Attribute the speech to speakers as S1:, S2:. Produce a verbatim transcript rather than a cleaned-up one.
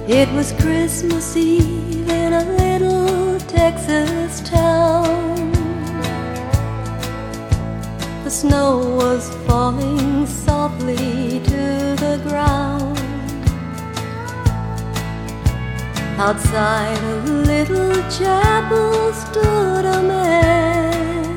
S1: It was Christmas Eve in a little Texas town. The snow was falling softly to the ground. Outside a little chapel stood a man.